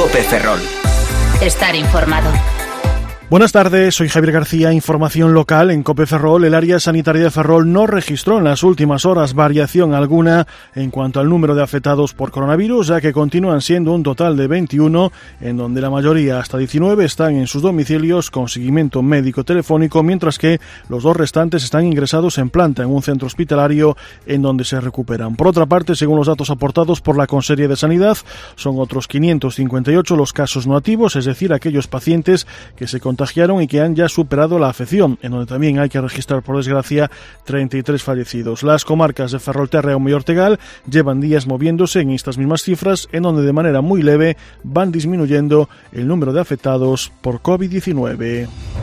Cope Ferrol. Estar informado. Buenas tardes, soy Javier García. Información local en Cope Ferrol. El área sanitaria de Ferrol no registró en las últimas horas variación alguna en cuanto al número de afectados por coronavirus, ya que continúan siendo un total de 21, en donde la mayoría, hasta 19, están en sus domicilios con seguimiento médico telefónico, mientras que los dos restantes están ingresados en planta en un centro hospitalario en donde se recuperan. Por otra parte, según los datos aportados por la Consellería de Sanidad, son otros 558 los casos no activos, es decir, aquellos pacientes que se contagiaron y que han ya superado la afección, en donde también hay que registrar, por desgracia, 33 fallecidos. Las comarcas de Ferrolterra y Ortegal llevan días moviéndose en estas mismas cifras, en donde de manera muy leve van disminuyendo el número de afectados por COVID-19.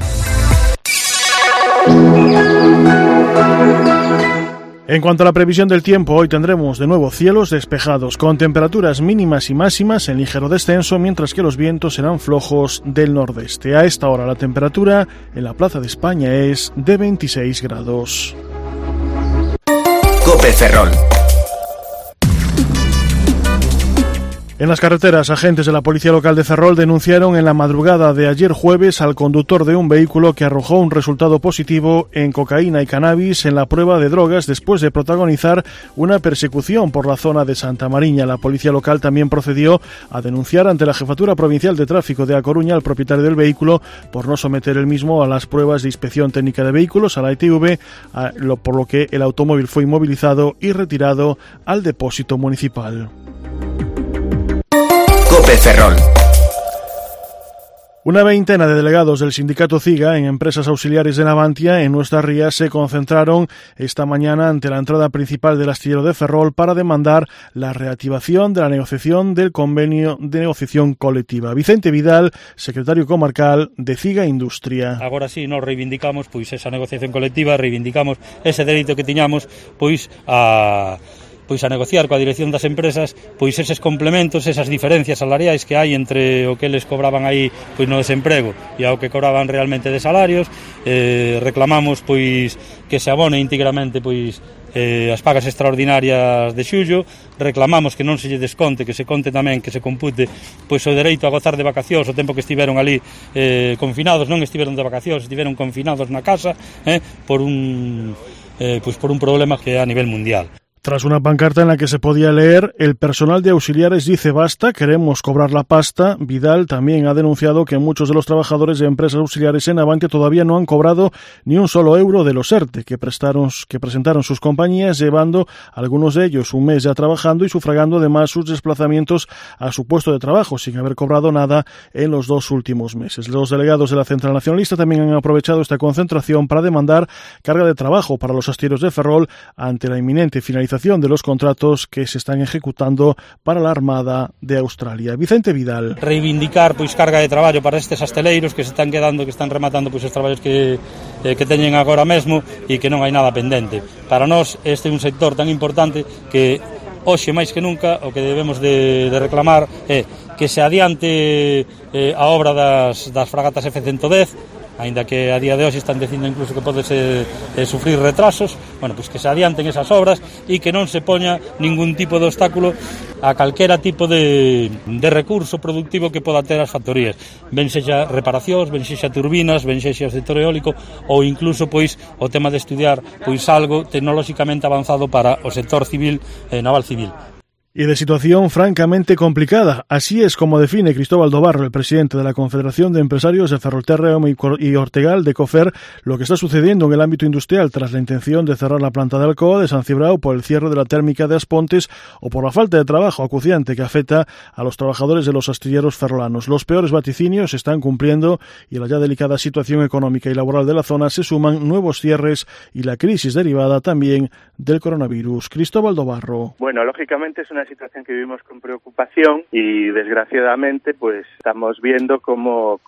En cuanto a la previsión del tiempo, hoy tendremos de nuevo cielos despejados, con temperaturas mínimas y máximas en ligero descenso, mientras que los vientos serán flojos del nordeste. A esta hora la temperatura en la Plaza de España es de 26 grados. Cope Ferrol. En las carreteras, agentes de la Policía Local de Ferrol denunciaron en la madrugada de ayer jueves al conductor de un vehículo que arrojó un resultado positivo en cocaína y cannabis en la prueba de drogas después de protagonizar una persecución por la zona de Santa Mariña. La Policía Local también procedió a denunciar ante la Jefatura Provincial de Tráfico de A Coruña al propietario del vehículo por no someter el mismo a las pruebas de inspección técnica de vehículos, a la ITV, por lo que el automóvil fue inmovilizado y retirado al depósito municipal. Cope Ferrol. Una veintena de delegados del sindicato CIGA en empresas auxiliares de Navantia en Nuestra Ría se concentraron esta mañana ante la entrada principal del astillero de Ferrol para demandar la reactivación de la negociación del convenio de negociación colectiva. Vicente Vidal, secretario comarcal de CIGA Industria. Agora sí, nos reivindicamos esa negociación colectiva, reivindicamos ese dereito que tiñamos a negociar coa dirección das empresas eses complementos, esas diferencias salariais que hai entre o que eles cobraban aí no desemprego e ao que cobraban realmente de salarios. Reclamamos que se abone íntegramente as pagas extraordinarias de xullo, reclamamos que non se lle desconte, que se conte tamén, que se compute o dereito a gozar de vacacións o tempo que estiveron ali confinados. Non estiveron de vacacións, estiveron confinados na casa por un problema que é a nivel mundial. Tras una pancarta en la que se podía leer "El personal de auxiliares dice basta, queremos cobrar la pasta", Vidal también ha denunciado que muchos de los trabajadores de empresas auxiliares en Navantia todavía no han cobrado ni un solo euro de los ERTE que presentaron sus compañías, llevando algunos de ellos un mes ya trabajando y sufragando además sus desplazamientos a su puesto de trabajo sin haber cobrado nada en los 2 últimos meses. Los delegados de la Central Nacionalista también han aprovechado esta concentración para demandar carga de trabajo para los astilleros de Ferrol ante la inminente finalización de los contratos que se están ejecutando para la Armada de Australia. Vicente Vidal. Reivindicar carga de traballo para estes asteleiros que se están quedando, que están rematando os traballos que teñen agora mesmo e que non hai nada pendente. Para nós este é un sector tan importante que hoxe máis que nunca o que debemos de reclamar é que se adiante a obra das fragatas F-110, aínda que a día de hoxe están dicindo incluso que pode sufrir retrasos, que se adianten esas obras e que non se poña ningún tipo de obstáculo a calquera tipo de recurso productivo que poda ter as factorías, ben sexa reparacións, ben sexa turbinas, ben sexa o sector eólico ou incluso o tema de estudiar algo tecnolóxicamente avanzado para o sector civil naval civil. Y de situación francamente complicada. Así es como define Cristóbal Dobarro, el presidente de la Confederación de Empresarios de Ferrolterra y Ortegal de COFER, lo que está sucediendo en el ámbito industrial tras la intención de cerrar la planta de Alcoa de San Cibrao por el cierre de la térmica de Aspontes o por la falta de trabajo acuciante que afecta a los trabajadores de los astilleros ferrolanos. Los peores vaticinios se están cumpliendo y a la ya delicada situación económica y laboral de la zona se suman nuevos cierres y la crisis derivada también del coronavirus. Cristóbal Dobarro. Bueno, lógicamente es una situación que vivimos con preocupación y desgraciadamente estamos viendo cómo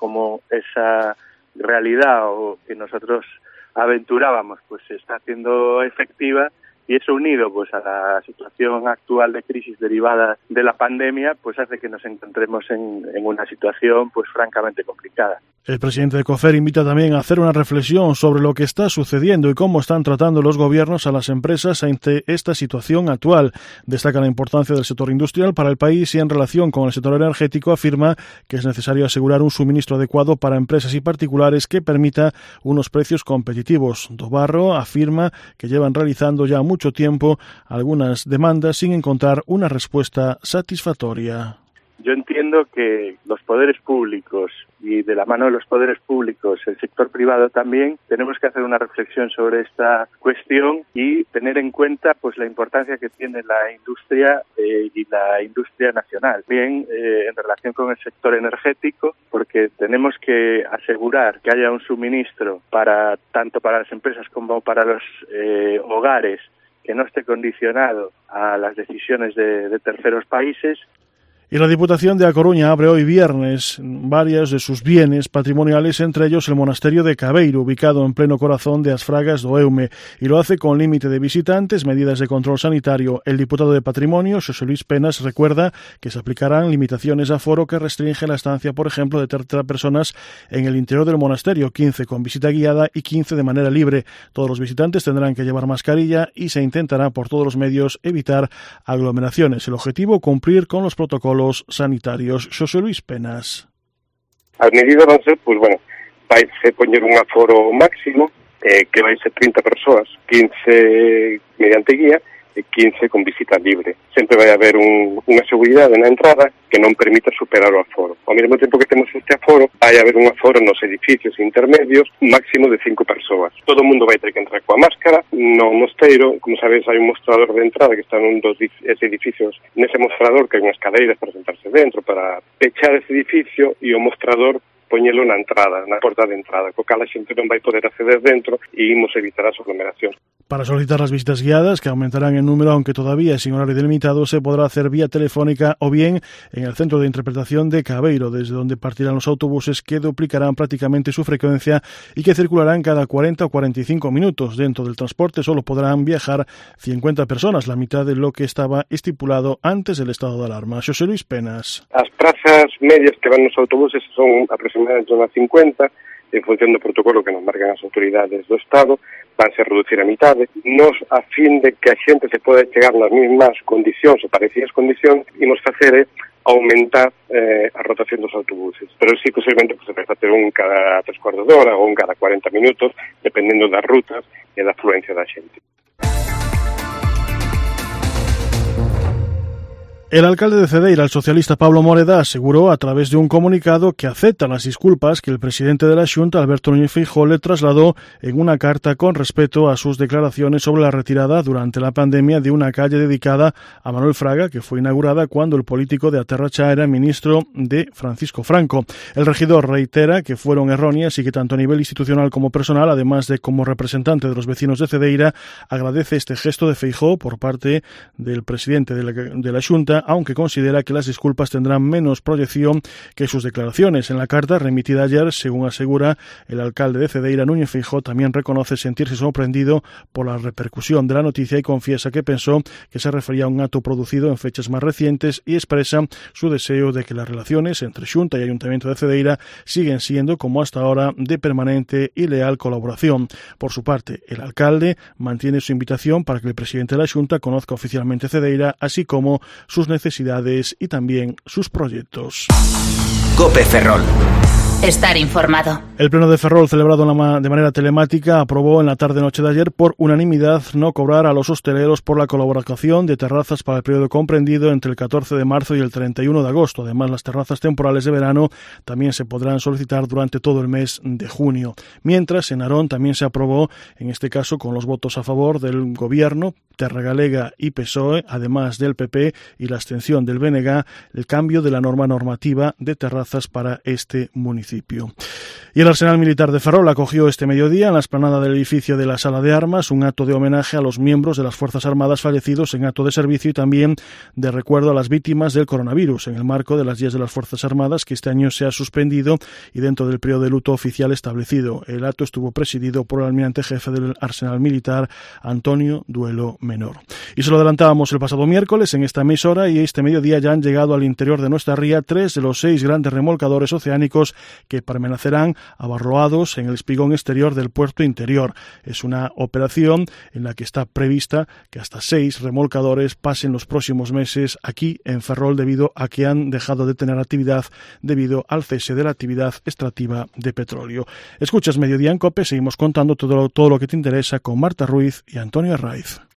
esa realidad o que nosotros aventurábamos se está haciendo efectiva, y eso unido a la situación actual de crisis derivada de la pandemia hace que nos encontremos en una situación francamente complicada. El presidente de COFER invita también a hacer una reflexión sobre lo que está sucediendo y cómo están tratando los gobiernos a las empresas ante esta situación actual. Destaca la importancia del sector industrial para el país y en relación con el sector energético afirma que es necesario asegurar un suministro adecuado para empresas y particulares que permita unos precios competitivos. Dobarro afirma que llevan realizando ya mucho tiempo algunas demandas sin encontrar una respuesta satisfactoria. Yo entiendo que los poderes públicos y de la mano de los poderes públicos, el sector privado también, tenemos que hacer una reflexión sobre esta cuestión y tener en cuenta pues la importancia que tiene la industria y la industria nacional. Bien, en relación con el sector energético, porque tenemos que asegurar que haya un suministro tanto para las empresas como para los hogares que no esté condicionado a las decisiones de terceros países. Y la Diputación de A Coruña abre hoy viernes varios de sus bienes patrimoniales, entre ellos el monasterio de Cabeiro, ubicado en pleno corazón de As Fragas do Eume, y lo hace con límite de visitantes, medidas de control sanitario. El diputado de Patrimonio, Xosé Luis Penas, recuerda que se aplicarán limitaciones a aforo que restringen la estancia, por ejemplo, de 30 personas en el interior del monasterio, 15 con visita guiada y 15 de manera libre. Todos los visitantes tendrán que llevar mascarilla y se intentará por todos los medios evitar aglomeraciones. El objetivo, cumplir con los protocolos sanitarios. Xosé Luis Penas. As medidas van ser, vaise poñer un aforo máximo, que vai ser 30 persoas, 15 mediante guía e 15 con visita libre. Sempre vai haber unha seguridade na entrada que non permita superar o aforo. Ao mesmo tempo que temos este aforo, vai haber un aforo nos edificios intermedios máximo de 5 persoas. Todo o mundo vai ter que entrar coa máscara. No mosteiro, como sabes, hai un mostrador de entrada que está nun dos edificios. Nese mostrador que hai unhas cadeiras para sentarse dentro, para pechar ese edificio, e o mostrador poñelo na entrada, na porta de entrada, co cal a xente non vai poder acceder dentro e imos evitar as aglomeracións. Para solicitar las visitas guiadas, que aumentarán en número, aunque todavía sin horario delimitado, se podrá hacer vía telefónica o bien en el centro de interpretación de Cabeiro, desde donde partirán los autobuses que duplicarán prácticamente su frecuencia y que circularán cada 40 o 45 minutos. Dentro del transporte solo podrán viajar 50 personas, la mitad de lo que estaba estipulado antes del estado de alarma. Xosé Luis Penas. As prazas medias que van nos autobuses son aproximadamente unas 50, en función do protocolo que nos marcan as autoridades do Estado, vanse a reducir a mitade. Nos, a fin de que a xente se poda chegar nas mesmas condicións ou parecidas condicións, imos facer aumentar a rotación dos autobuses. Pero sí, posiblemente, se vai facer un cada 3/4 de hora ou un cada 40 minutos, dependendo das rutas e da afluencia da xente. El alcalde de Cedeira, el socialista Pablo Moreda, aseguró a través de un comunicado que acepta las disculpas que el presidente de la Xunta, Alberto Núñez Feijóo, le trasladó en una carta con respecto a sus declaraciones sobre la retirada durante la pandemia de una calle dedicada a Manuel Fraga, que fue inaugurada cuando el político de Aterrachá era ministro de Francisco Franco. El regidor reitera que fueron erróneas y que tanto a nivel institucional como personal, además de como representante de los vecinos de Cedeira, agradece este gesto de Feijóo por parte del presidente de la Xunta, aunque considera que las disculpas tendrán menos proyección que sus declaraciones. En la carta remitida ayer, según asegura el alcalde de Cedeira, Núñez Feijóo también reconoce sentirse sorprendido por la repercusión de la noticia y confiesa que pensó que se refería a un acto producido en fechas más recientes y expresa su deseo de que las relaciones entre Xunta y Ayuntamiento de Cedeira siguen siendo, como hasta ahora, de permanente y leal colaboración. Por su parte, el alcalde mantiene su invitación para que el presidente de la Xunta conozca oficialmente Cedeira, así como sus necesidades y también sus proyectos. COPE Ferrol. Estar informado. El Pleno de Ferrol, celebrado de manera telemática, aprobó en la tarde-noche de ayer por unanimidad no cobrar a los hosteleros por la colaboración de terrazas para el periodo comprendido entre el 14 de marzo y el 31 de agosto. Además, las terrazas temporales de verano también se podrán solicitar durante todo el mes de junio. Mientras, en Narón también se aprobó, en este caso con los votos a favor del Gobierno, Terra Galega y PSOE, además del PP y la abstención del BNG, el cambio de la normativa de terrazas para este municipio. Y el Arsenal Militar de Ferrol acogió este mediodía en la explanada del edificio de la Sala de Armas un acto de homenaje a los miembros de las Fuerzas Armadas fallecidos en acto de servicio y también de recuerdo a las víctimas del coronavirus en el marco de las Días de las Fuerzas Armadas, que este año se ha suspendido y dentro del periodo de luto oficial establecido. El acto estuvo presidido por el almirante jefe del Arsenal Militar, Antonio Duelo Menor. Y se lo adelantábamos el pasado miércoles en esta emisora. Europa y este mediodía ya han llegado al interior de nuestra ría 3 de los 6 grandes remolcadores oceánicos que permanecerán abarroados en el espigón exterior del puerto interior. Es una operación en la que está prevista que hasta 6 remolcadores pasen los próximos meses aquí en Ferrol debido a que han dejado de tener actividad debido al cese de la actividad extractiva de petróleo. Escuchas Mediodía en COPE, seguimos contando todo lo que te interesa con Marta Ruiz y Antonio Herraiz.